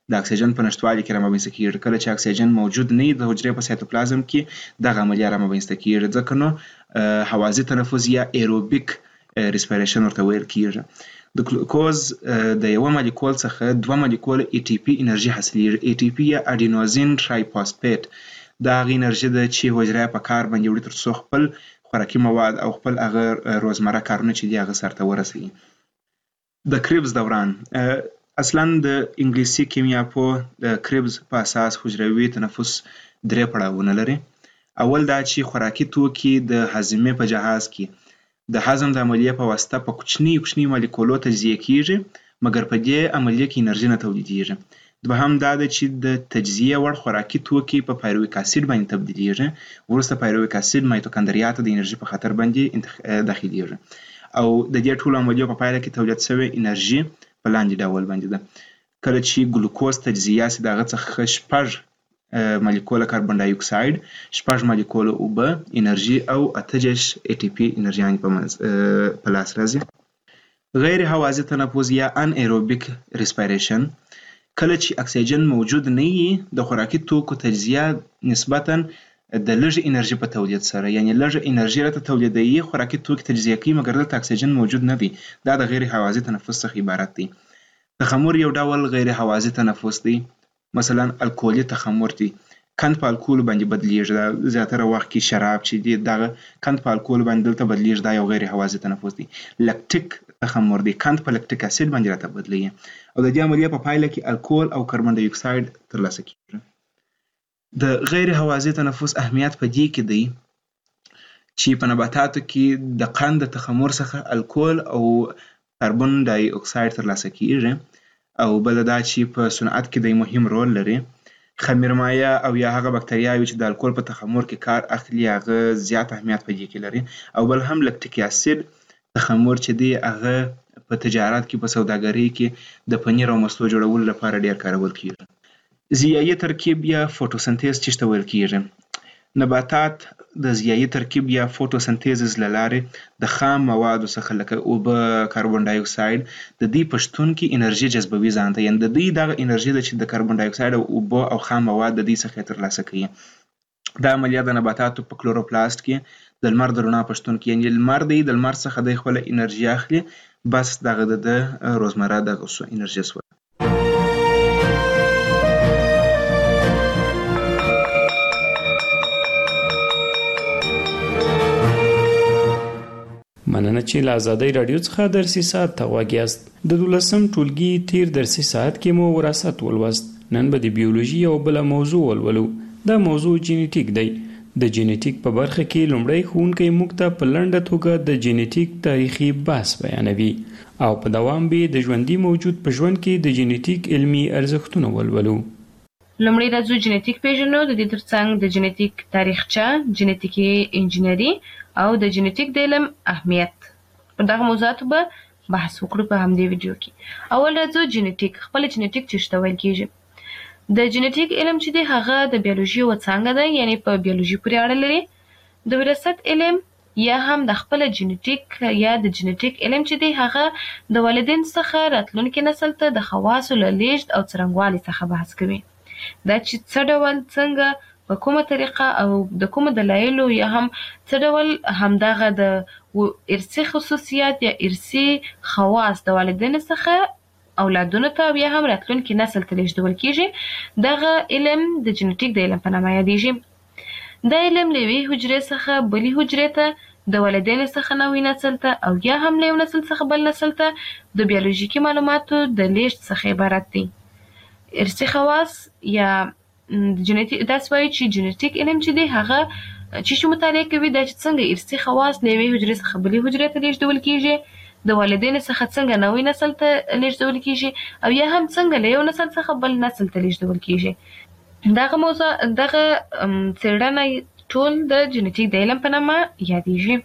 د اکسیجن په نشتوالي کې رامنځته کیږي. کله چې اکسیجن موجود نه وي د حجرې په سایتوپلازم کې دغه عملیه رامنځته کیږي. ځکه نو هوازی تنفس یا ایروبیک ریسپیریشن ورته ویل کیږي. د ګلوکوز د یو مالیکول څخه دوه مالیکول ای ټي پی انرژي حاصلېږي. ای ټي پی یا اډینوزین ټرایفاسفیټ دا هغه انرژي ده چې حجره په کار باندې وړي تر څو خپل خوراکي مواد او خپل هغه روزمره کارونه چې دي هغه سرته ورسوي. د کریبز دوران اصلا د انګلیسي کیمیا په د کریبز په اساس حجروي تنفس درې پړاوونه لري. اول دا چې خوراکي توکي د هضمې په جهاز کې د هضم د عملیې په واسطه په کوچني کوچني مالیکولو تجزیه کیږي، مګر په دې عملیې کې انرژي نه تولیدېږي. دوهم دا ده چې د تجزیه وړ خوراکي توکي په پایرویک اسید باندې تبدیلیږي، وروسته پایرویک اسید مایتوکاندریا ته د انرژي په خاطر باندې داخليږي او د دې ټولو عملیو په پایله کې تولید شوی انرژي په لاندې ډول باندې ده. کله چې ګلوکوز تجزیه سي دغه څخه شپږ مالیکول کاربن ډای اکساید، شپږ مالیکول اوبه انرژي او اته دېرش ای ټي پی انرژي په لاس راځي. غیر هوازی تنفس یا ان ایروبیک ریسپیریشن کله چې اکسیجن موجود نه وي د خوراکي توکو تجزیه نسبتاً د لږ انرژي په تولید سره، یعنی لږ انرژي راته تولیدوي، خوراکي توکي تجزیه کوي، مګر دلته اکسیجن موجود نه دی. دا د غیر هوازی تنفس څخه عبارت دی. تخمر یو ډول غیر هوازی تنفس دی، مثلا الکولي تخمر دی. کند په الکول باندې بدلیږي، زیاتره وخت کې شراب چې دی دغه کند په الکول باندې دلته بدلیږي، دا یو غیر هوازی تنفس دی. لکټیک تخمر دی، کند په لکټیک اسید باندې راته بدلیږي او د دې عملیې په پایله کې الکول او کاربن ډای اکساید ترلاسه کیږي. د غیر هوازی تنفس اهمیت په دې کې دی چې په نباتاتو کې د قند د تخمر څخه الکول او کاربن ډای اکساید ترلاسه کیږي او بل دا چې په صنعت کې د مهم رول لري. خمیرمایه او یا هغه بکتریاوي چې د الکول په تخمر کې کار اخلي هغه زیات اهمیت په دې کې لري او بل هم لکټیک اسید تخمر چې دی هغه په تجارت کې په سوداګرۍ کې د پنیر او مستو جوړولو لپاره ډیر کارول کیږي. ضیایي ترکیب یا فوټوسنتیز چې ته ویل کیږي، نباتات د ضیایي ترکیب یا فوټوسنتیز له لارې د خام موادو څخه لکه اوبه، کاربن ډای اکساید د دې په شتون کې انرژي جذبوي ځان ته، یعنې د دې دغه انرژي ده چې د کاربن ډای اکساید او اوبه او خام مواد د دې څخه ترلاسه کوي. دا عملیه د نباتاتو په کلوروپلاست کې د لمر د رڼا په شتون کې، یعنې لمر دی د لمر څخه د خپل انرژي اخلي، بس دغه د روزمره دغه انرژي سو. مننه چې له ازادۍ راډیو څخه درسي ساعت ته غوږ یاست. د دولسم ټولګي تیر درسي ساعت کې مو وراثت ولوست. نن به د بیولوژي یو بل موضوع ولولو. دا موضوع جینیټیک دی. د جینیټیک په برخه کې لومړی ښوونکی موږ ته په لنډه توګه د جینیټیک تاریخي بحث بیانوي او په دوام به د ژوندي موجود په ژوند کې د جینیټیک علمي ارزښتونه ولولو. لومړی راځو جینیټیک پیژنو، د دې ترڅنګ د جینیټیک تاریخچه، جینیټیکي انجینری او د جینیټیک د علم اهمیت. په دغه موضوعاتو به بحث وکړو په همدې ویډیو کې. اول راځو جینیټیک. خپل جینیټیک څه ته ویل کیږي؟ د جینیټیک علم چې دی هغه د بیولوژي یوه څانګه ده، یعنی په بیولوژي پورې اړه لري. د وراثت علم یا هم د خپل جینیټیک یا د جینیټیک علم چې دی هغه د والدین څخه راتلونکي نسل ته د خواصو له لیږد او څرنګوالي څخه بحث کوي. دا چې څه ډول، څنګه، په کومه طریقه او د کومو دلایلو یا هم څه ډول همدغه د ارثي خصوصیات یا ارثي خواص د والدینو څخه اولادونو ته یا هم راتلونکي نسل ته لیږدول کیږي. دغه علم د جینیټیک د علم په نامه یادیږي. دا علم له یوې حجرې څخه بلې حجرې ته، د والدینو څخه نوي نسل ته او یا هم له یو نسل څخه بل نسل ته د بیولوژیکي معلوماتو د لیږد څخه عبارت دی. ارثي خواص یا جینیټیک، داسې وایي چې جینیټیک علم چې دی هغه چې چې مطالعه کوي دا چې څنګه ارثي خواص له یوې حجرې څخه بلې حجرې ته لیږدول کیږي، د والدینو څخه څنګه نوی نسل ته لیږدول کیږي او یا هم څنګه له یو نسل څخه بل نسل ته لیږدول کیږي. دغه موضوع دغه څېړنه ټول د جینیټیک د علم په نامه یادیږي.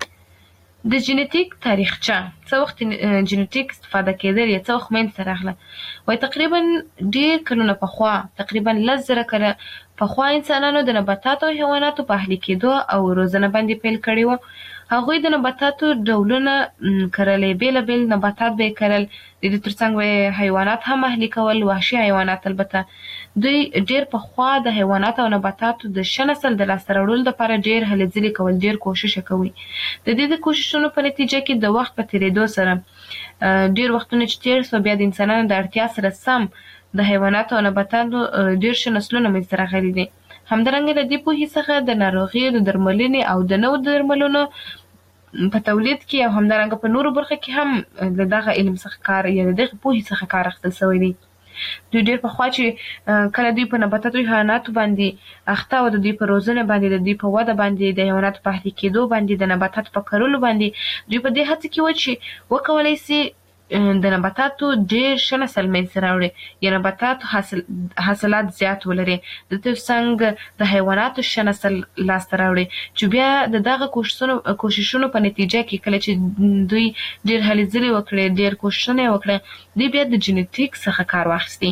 د جینیټیک تاریخچه، څه وخت جینیټیک استفاده کېدل یا څه وخت منځته راغله؟ وایي تقریبا ډېر کلونه پخوا، تقریبا لس زره کاله پخوا انسانانو د نباتاتو او حیواناتو په اهلي کېدو او روزنه باندې پیل کړی و. هغوی د نباتاتو ډولونه کرلې، بېلابېل نباتات به یې کرل، د دې ترڅنګ به یې حیوانات هم اهلي کول، وحشي حیوانات. البته دوی ډېر پخوا د حیواناتو او نباتاتو د ښه نسل د لاسته راوړلو لپاره ډېر هلې ځلې کول، ډېر کوشش یې کوي. د دې د کوششونو په نتیجه کې د وخت په تېرېدو سره ډېر وختونه چې تېر سو، بیا د انسانانو د اړتیا سره سم د حیواناتو او نباتاتو ډېر ښه نسلونه منځته راغلي دي. همدارنګه له دې پوهې څخه د ناروغیو د درملنې او د نوو درملونو په تولید کې او همدارنګه په نورو برخو کې هم له دغه علم څخه کار یا د دغه پوهې څخه کار اخیستل شوی دی. دوی ډېر پخوا چې کله دوی په نباتاتو او حیواناتو باندې اخته او د دوی په روزنه باندې، د دوی په وده باندې، د حیواناتو په اهلي کېدو باندې، د نباتاتو په کرلو باندې، دوی په دې هڅه کې وه چې وکولی سي د نباتاتو ډېر ښه نسل منځته راوړي یا نباتاتو حاصل حاصلات زیات ولري، د ترڅنګ د حیواناتو ښه نسل لاسته راوړي، چې بیا د دغه کوششونو کوششونو په نتیجه کې کله چې دوی ډېر هلې ځلې وکړې، ډېر کوششونه یې وکړه، دوی بیا د جینیټیک څخه کار واخیستی.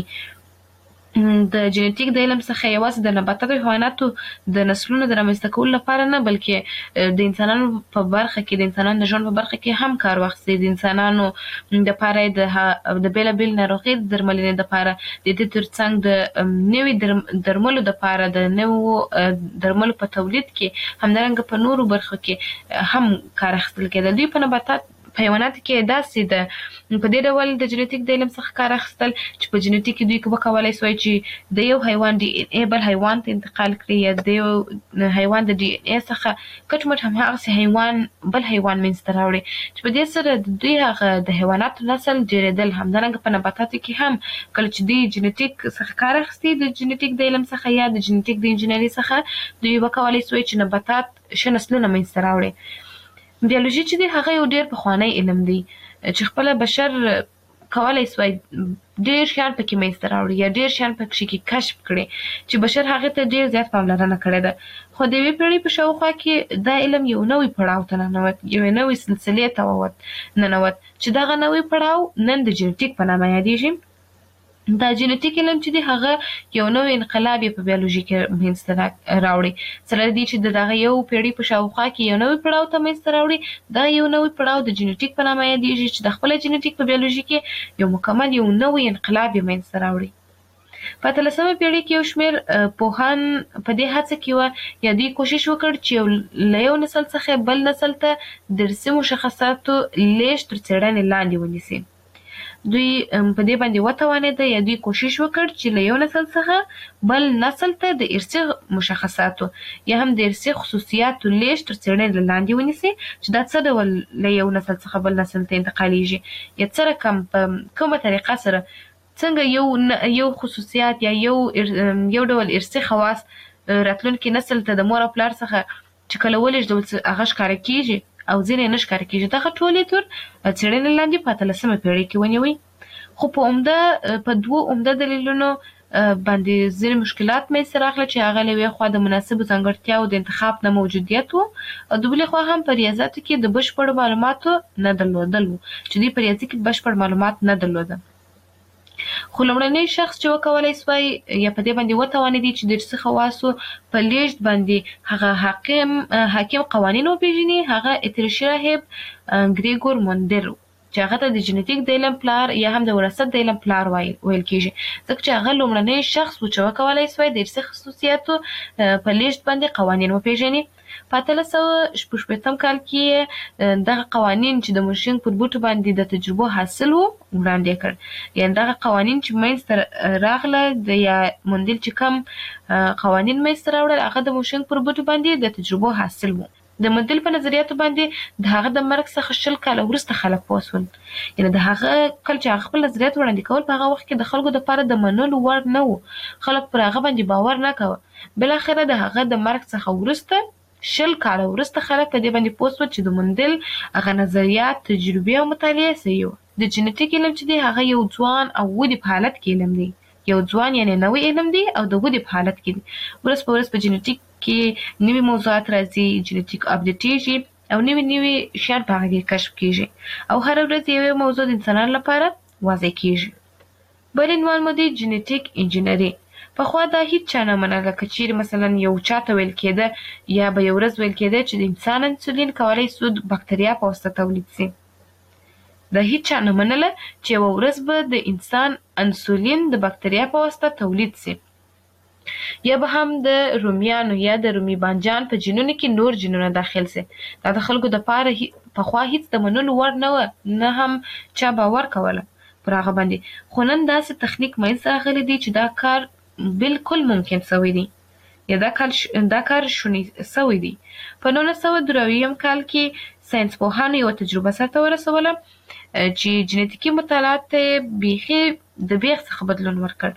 د جینیټیک د علم څخه یوازې د نباتاتو او حیواناتو د نسلونو د رامنځته کولو لپاره نه، بلکې د انسانانو په برخه کې، د انسانانو د ژوند په برخه کې هم کار واخیستی. د انسانانو دپاره یې د د بېلابېل ناروغۍ د درملنې دپاره، د دې ترڅنګ د نوي درملو دپاره، د نوو درملو په تولید کې، همدارنګه په نورو برخو کې هم کار اخیستل کېده. دوی په نباتات په حیواناتو کې داسې ده په دې ډول د جینیټیک د علم څخه کار اخیستل چې په جینیټیک کې دوی وکولی سوی چې د یو حیوان ډي ان اے بل حیوان ته انتقال کړي، یا د یو حیوان د ډي ان اے څخه کټ مټ هماغسې حیوان بل حیوان منځته راوړي، چې په دې سره د دوی هغه د حیواناتو نسل ډېرېدل. همدارنګه په نباتاتو کې هم کله چې دوی جینیټیک څخه کار اخیستي، د جینیټیک د علم څخه یا د جینیټیک د انجینري څخه، دوی وکولی سوی چې نباتات ښه نسلونه منځته راوړي. بیولوژي چې دی هغه یو ډېر پخوانی علم دی چې خپله بشر کولی سوی ډېر شیان پکې منځته راوړي یا ډېر شیان پکې کې کشف کړي، چې بشر هغې ته ډېر زیات پاملرنه کړې ده. خو د یوې پېړۍ په شاوخوا کې دا علم یو نوی پړاو ته ننوت، یوې نوې سلسلې ته ووت ننوت، چې دغه نوی پړاو نن د جینیټیک په نامه یادېږي. دا جینیټیک علم چې دی هغه یو نوی انقلاب یې په بیولوژي کې منځته راوړي، سره دې چې د دغه یو پېړۍ په شاوخوا کې یو نوی پړاو ته منځته راوړي. دا یو نوی پړاو د جینیټیک په نامه یادېږي، چې د خپله جینیټیک په بیولوژي کې یو مکمل یو نوی انقلاب یې منځته راوړي. په اتلسمه پېړۍ کې یو شمېر پوهان په دې هڅه کې وه یا دوی کوشش وکړ چې له یو نسل څخه بل نسل ته د ارثي مشخصاتو لېږد تر څېړنې لاندې ونیسي. دوی په دې باندې وتوانېده یا دوی کوشش وکړ چې له یو نسل څخه بل نسل ته د ارثي مشخصاتو یا هم د ارثي خصوصیاتو لېږد تر څېړنې لاندې ونیسي، چې دا څه ډول له یو نسل څخه بل نسل ته انتقالیږي، یا څه رقم په کومه طریقه سره څنګه یو یو خصوصیات یا یو یو ډول ارثي خواص راتلونکي نسل ته د مور او پلار څخه چې کله ولېږدول هغه ښکاره کېږي او ځینې نه ښکاره کېږي. دغه ټول یې تر څېړنې لاندې په اتلسمه پېړۍ کې ونیوئ. خو په عمده په دوو عمده دلیلونو باندې ځینې مشکلات منځته راغله، چې هغه له یوې خوا د مناسبو ځانګړتیاوو د انتخاب نه موجودیت و، او د بلې خوا هم په ریاضیاتو کې د بشپړو معلوماتو نه درلودل و، چې دوی په ریاضي کې بشپړ معلومات نه درلوده. خو لومړنی شخص چې وکولی سوی یا په دې باندې وتوانېدی چې د ارثي خواصو په لېږد باندې هغه حاکم حاکم قوانین وپېژني، هغه اتریشي راهب ګریګور موندر و، چې هغه ته د جینیټیک د علم پلار یا هم د وراثت د علم پلار ویل کېږي، ځکه چې هغه لومړنی شخص و چې وکولی سوی د ارثي خصوصیاتو په لېږد باندې قوانین وپېژني. په اتلس سوه شپږ شپېتم کال کې دغه قوانین چې د مورشینګ پر بوټو باندې د تجربو حاصل و وړاندې کړ، یعنې دغه قوانین چې منځته راغله د یا موندل چې کوم قوانین منځته راوړل هغه د مورشینګ پر بوټو باندې د تجربو حاصل و. د موندل په نظریاتو باندې د هغه د مرګ څخه شل کاله وروسته خلک پوه شول، یعنې د هغه کله چې هغه خپل نظریات وړاندې کول په هغه وخت کې د خلکو دپاره د منلو وړ نه و، خلک پر هغه باندې باور نه کوه. بالاخره د هغه د مرګ څخه وروسته شل کاله وروسته خلک په دې باندې پوه شول چې د موندل هغه نظریات، تجربې او مطالعې صحیح وه. د جینیټیک علم چې دی هغه یو ځوان او ودې په حالت کې علم دی، یو ځوان یعنې نوی علم دی او د ودې په حالت کې دی. ورځ په ورځ په جینیټیک کې نوي موضوعات راځي، جینیټیک اپډیټېږي او نوي نوي شیان په هغه کې کشف کېږي او هره ورځ یوې موضوع د انسانانو لپاره واضح کېږي. بل عنوان مو دی جینیټیک انجینري. پخوا دا هیڅ چا نه منله که چیرې مثلا یو چاته ویل کېده یا به یو ورځ ویل کېده چې د انسان انسولین کولی سو د بکتریا په واسطه تولید سي. دا هیڅ چا نه منله چې یوه ورځ به د انسان انسولین د بکتریا په واسطه تولید سي. یا به هم د رومیانو یا د رومي بانجان په جینونو کې نور جینونه داخل سي. دا د خلکو دپاره پخوا هیڅ د منلو وړ نه وه، نه هم چا باور کوله پر هغه باندې. خو نن داسې تخنیک منځته راغلی دی چې دا کار بالکل ممکن سوی دی یا دا کار دا کار شونی سوی دی. په نولس سوه درویشتم کال کې ساینس پوهانو یوه تجربه سرته ورسوله چې جنیتیکي مطالعات ته بیخي د بیخ څخه بدلون ورکړ.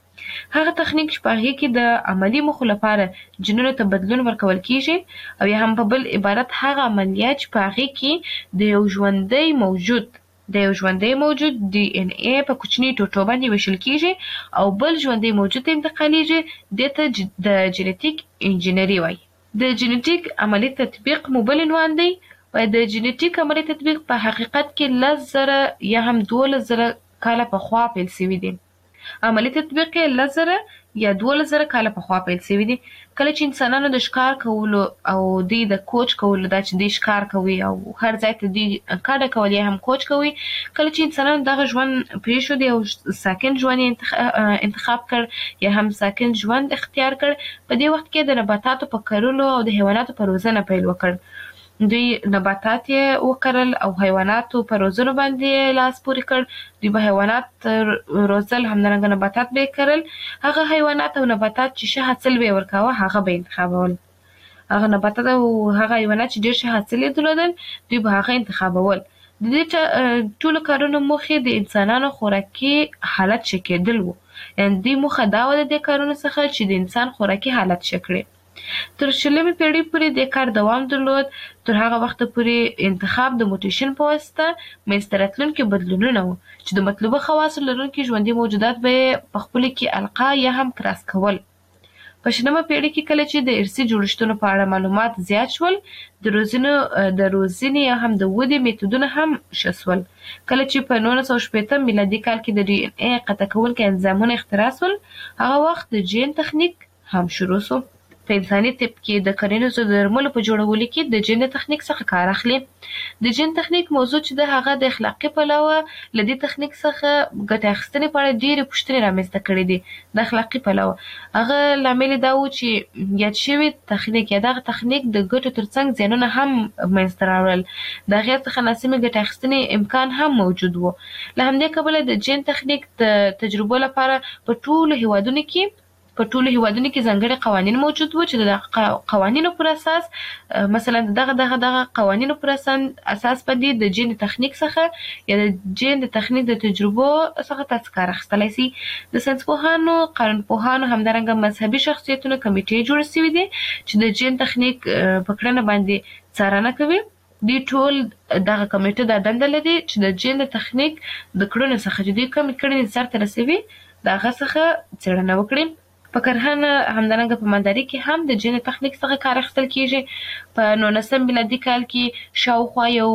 هغه تخنیک چې په هغې کې د عملي موخو لپاره جینونو ته بدلون ورکول کیږي او یا هم په بل عبارت هغه عملیات چې په هغې کې د یو ژوندی موجود د یو ژوندی موجود ډي ان اے په کوچني ټوټو باندې ویشل کیږي او بل ژوندی موجود ته انتقالیږي. دې ته د جنیتیک انجینري وایي. د جنیتیک عملي تطبیق مو بل عنوان دی. د جنیتیک عملي تطبیق په حقیقت کې لس زره یا هم دولس زره کاله پخوا پیل سوي دي. عملي تطبیق یې لس زره یا دولس زره کاله پخوا پیل سوي دي. کله چې انسانانو د ښکار کولو او دوی د کوچ کولو، دا چې دوی ښکار کوي او هر ځای ته دوی کډه کول یا هم کوچ کوي، کله چې انسانانو دغه ژوند پرېښود او ساکن ژوند یې انتخاب کړ یا هم ساکن ژوند اختیار کړ، په دې وخت کې د نباتاتو په کرلو او د حیواناتو په روزنه پیل وکړ. دوی نباتات یې وکرل او حیواناتو په روزنو باندې لاس پورې کړ. دوی به حیوانات روزل، همدارنګه نباتات به یې کرل. هغه حیوانات او نباتات چې ښه حاصل به یې ورکاوه هغه به یې انتخابول. هغه نباتات او هغه حیوانات چې ډېر ښه حاصل یې درلودل دوی به هغه انتخابول. د دې ټولو کارونو موخې د انسانانو خوراکي حالت ښه کېدل وو. یعنې دوی موخه دا وه د دې کارونو څخه چې د انسان خوراکي حالت ښه کړي. تر شلمې پیړۍ پورې دې کار دوام درلود. تر هغه وخته پورې انتخاب د موټیشن په واسطه منځته راتلونکي بدلونونه وو چې د مطلوبه خواصو لرونکي ژوندي موجودات به یې په خپلو کې القا یا هم کراس کول. په شلمه پیړۍ کې کله چې د ارثي جوړښتونو په اړه معلومات زیات شول، د روزنو د روزنې یا هم د ودې میتودونه هم ښه سول. کله چې په نولس سوه شپېتم میلادي کال کې د ډي ان اے قطع کوونکي انزایمونه اختراع سول، هغه وخت د جین تخنیک هم شروع سو. په انساني طب کې د کرنیزو درملو په جوړولو کې د جین د تخنیک څخه کار اخلي. د جین تخنیک موضوع چې د هغه د اخلاقي پلوه له دې تخنیک څخه ګټې اخیستنې په اړه ډېرې پوښتنې رامنځته کړې دي. د اخلاقي پلوه هغه لامل یې دا و چې یاد شوي تخنیک یا دغه تخنیک د ګټو ترڅنګ زیانونه هم منځته راوړل. د هغې څخه ناسمې ګټې اخیستنې امکان هم موجود و. له همدې کبله د جین تخنیک د تجربو لپاره په ټولو هیوادونو کې په ټولو هیوادونو کې ځانګړي قوانین موجود وو چې د قوانینو پر اساس مثلا دغه دغه دغه قوانینو پر اساس باندې د جین تخنیک څخه یا د جین د تخنیک د تجربو څخه تاسو کار اخیستلی سي. د ساینس پوهانو، قانونپوهانو، همدارنګه مذهبي شخصیتونو کمیټې جوړې سوي دي چې د جین تخنیک په کړنه باندې څارنه کوي. دوی ټول دغه کمیټه دا دنده لري چې د جین د تخنیک د کړنو څخه چې دوی کومې کړنې سرته رسوي د هغه څخه څېړنه وکړي. په کرهنه همدارنګه په مالدارۍ کې هم د جین تخنیک څخه کار اخیستل کیږي. په نولسم میلادي کال کې شاوخوا یو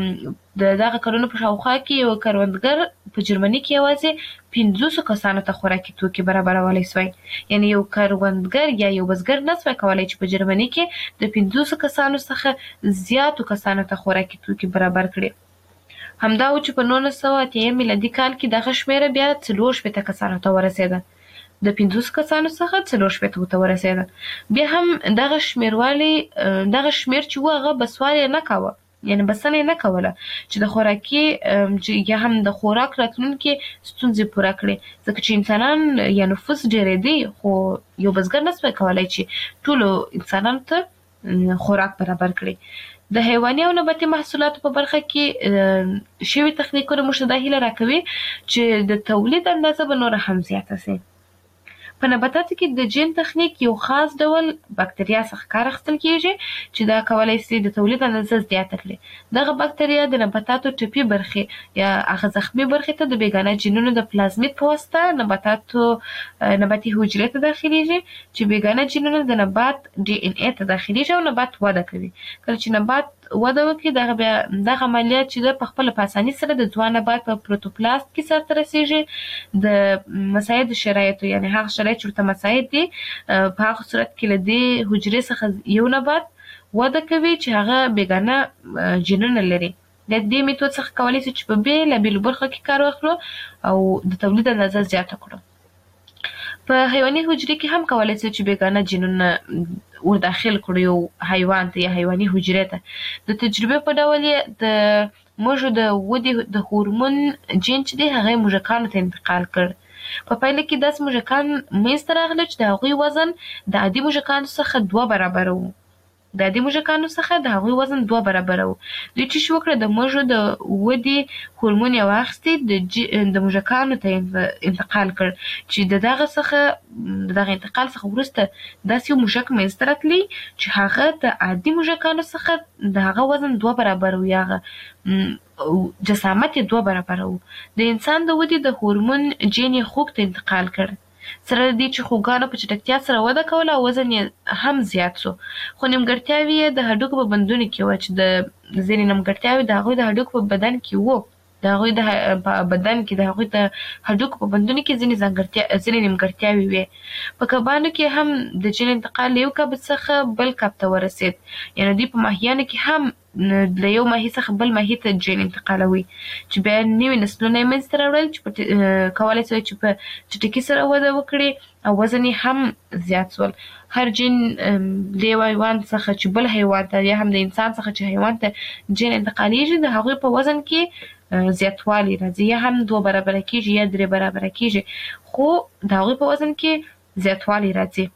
د دغه کلونو په شاوخوا کې یو کروندګر په جرمني کې یوازې پنځوسو کسانو ته خوراکي توکي برابرولی سوی. یعنې یو کروندګر یا یو بزګر نه سوی کولی چې په جرمني کې د پنځوسو کسانو څخه زیاتو کسانو ته خوراکي توکي برابر کړي. همدا و چې په نولس سوه اتیا میلادي کال کې دغه شمېره بیا څلور شپېته کسانو ته ورسېده. د پنځوسو کسانو څخه څلور شپېتو ته ورسېده. بیا هم دغه شمېروالی دغه شمېر چې و هغه بسوال یې نه کاوه، یعنې بسنه یې نه کوله چې د خوراکي یا هم د خوراک راتلونکي ستونزې پوره کړي، ځکه چې انسانان یا نفوس ډېرېدی خو یو بزګر نه سوی کولی چې ټولو انسانانو ته خوراک برابر کړي. د حیواني او نباتي محصولاتو په برخه کې شوي تخنیکونه موږ ته دا هیله راکوي چې د تولید اندازه به نوره هم زیاته سي. په نباتاتو کې د جین تخنیک یو خاص ډول بکتریا څخه کار اخیستل کیږي چې دا کولی سي د تولید اندازه زیاته کړي. دغه بکتریا د نباتاتو ټپي برخې یا هغه زخمي برخې ته د بېګانه جینونو د پلازمید په واسطه نباتاتو نباتي حجرې ته داخلیږي چې بېګانه جینونه د نبات ډي ان اے ته داخلیږي او نبات وده کوي. کله چې نبات وده وکړي دغه بیا دغه عملیات چې د خپل په اساني سره د ځوان نبات په پروتوپلاست کې سرته رسیږي د مساعد شرایطو یعنی هغه شرایط چې ورته مساعد دي په هغه صورت کې له دې حجرې څخه یو نبات وده کوي چې هغه بیګانه جینونه لري. د دې میتود څخه کولی شي چې په بېلابېلو برخو کې کار واخلو او د تولید اندازه زیاته کړو. په حیواني حجرې کې هم کولی شي چې بیګانه جینونه ور داخل کړو یو حیوان ته یا حیواني حجرې ته. د تجربې په ډول یې د موږ د ودې د هورمون جین چې دی هغه موږکانو ته انتقال کړ. په پایله کې داسې موږکان منځته راغلل چې د هغوی وزن د عادي موږکانو څخه دوه برابره و. د عادي موږکانو څخه د هغوی وزن دوه برابره و. دوی چې شو وکړه د موږو د ودې هورمون یې واخیستې د موږکانو ته انتقال کړ چې د دغه څخه د دغه انتقال څخه وروسته داسې یو موږک منځته راتلی چې هغه د عادي موږکانو څخه د هغه وزن دوه برابره و یا هغه جسامت یې دوه برابره و. د انسان د ودې د هورمون جین یې خوږ ته انتقال کړ سره د دې چې خوږانو په چټکتیا سره وده کوله او وزن یې هم زیات سو. خو نیمګړتیاوې یې د هډوکو په بندونو کې وه چې د ځینې نیمګړتیاوې د هغوی د هډوکو په بدن کې وو. د هغوی د بدن کې د هغوی د هډوکو په بندونو کې ځینې ځانګړتیا ځینې نیمګړتیاوې وې. په کبانو کې هم د جین انتقال له یو کب څخه بل کب ته ورسېد. یعنې دوی په ماهیانو کې هم له یو ماهي څخه بل ماهي ته جین انتقالوي چې بیا نوي نسلونه یې منځته راوړل چې کولی شي چې په چټکۍ سره وده وکړي او وزن یې هم زیات سول. هر جین له یو حیوان څخه چې بل حیوان ته یا هم د انسان څخه چې حیوان ته جین انتقالیږي د هغوی په وزن کې زیاتوالی راځي یا هم دوه برابره کېږي یا درې برابره کېږي خو د هغوی په وزن کې زیاتوالی راځي.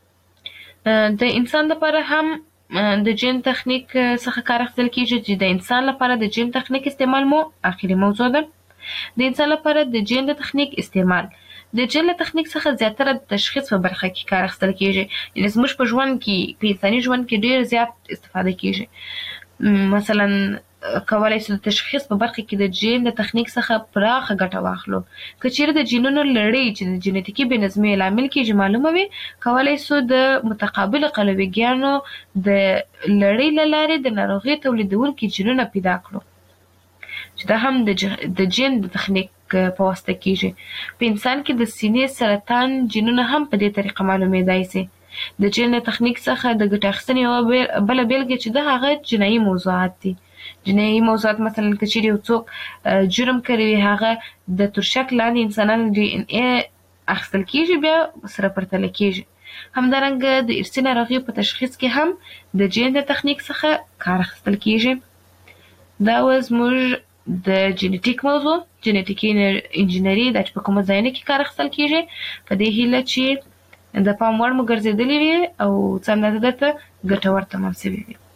د انسان لپاره هم د جین تخنیک څخه کار اخیستل کېږي چې د انسان لپاره د جین تخنیک استعمال مو اخري موضوع ده. د انسان لپاره د جین د تخنیک استعمال د جین له تخنیک څخه زیاتره د تشخیص په برخه کې کار اخیستل کېږي. یعنې زموږ په ژوند کې په انساني ژوند کې ډېر زیات استفاده کېږي. مثلا کولی شو د تشخیص په برخه کې د جین د تخنیک څخه پراخه ګټه واخلو. که چیرې د جینونو لړۍ چې د جینټیکي بې نظمۍ لامل کېږي معلومه وي کولی شو د متقابلو قلویګانو د لړۍ له لارې د ناروغۍ تولیدونکي جینونه پیدا کړو چې دا هم د جین د تخنیک په واسطه کېږي. په انسان کې د سینې سرطان جینونه هم په دې طریقه معلومېدای شي. د جین د تخنیک څخه د ګټې اخیستنې یوه بله بېلګه چې ده هغه جنایي موضوعات دي. جنایي موضوعات مثلا که چیرې یو څوک جرم کړی وي هغه د ترشک لاندې انسانانو ډي ان اے اخیستل کېږي بیا سره پرتله کېږي. همدارنګه د ارثي ناروغیو په تشخیص کې هم د جین د تخنیک څخه کار اخیستل کېږي. دا و زموږ د جینټیک موضوع جینټیکي انجینري دا چې په کومو ځایونو کې کار اخیستل کېږي په دې هیله چې د پام وړ مو ګرځېدلې وي او څه اندازه درته ګټور تمام شوي وي.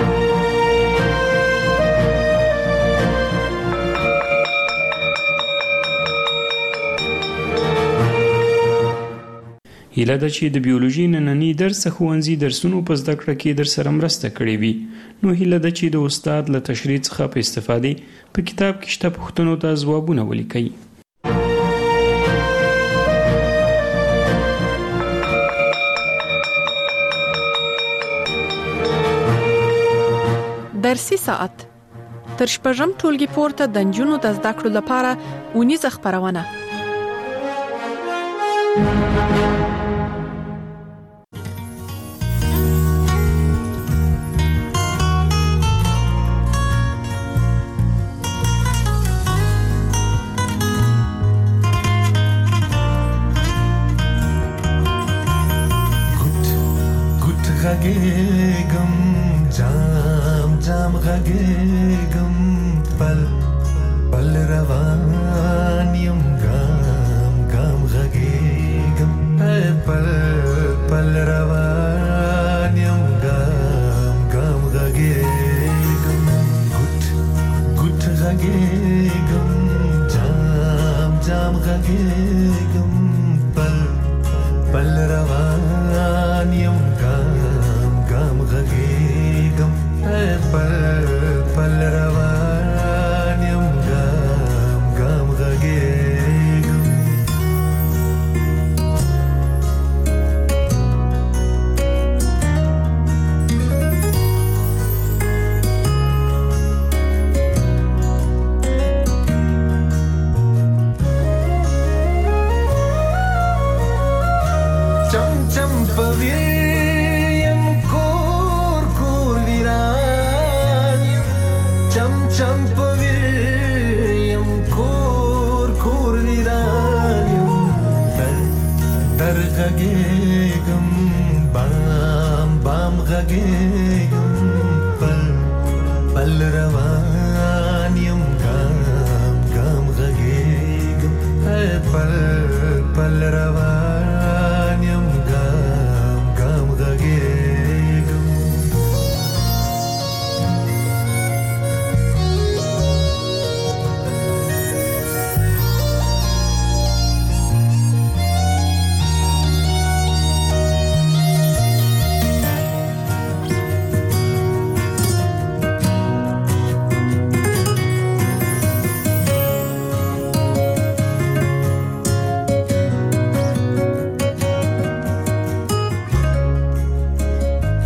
هیله ده چې د بیولوژي نننی درس ښوونځي درسونو په زده کړه کې در سره مرسته کړې وي. نو هیله ده چې د استاد له تشریح څخه په استفادې په کتاب کې شته پوښتنو ته ځوابونه ولیکئ. درسي ساعت تر شپږم ټولګي پورته د نجونو د زده کړو لپاره اونیزه خپرونه. غږېږم جام جام غږېږم پل پل روان یم ګام ګام غږېږم پل پل روان یم ګام ګام غږېږم ګوټ ګوټ غږېږم جام جام غږېږم پل پل روان یم غږېږم پل پل روان یم ګام ګام ګام غږېږم پل پل روان یم ګام ګام غږېږم پل پل روان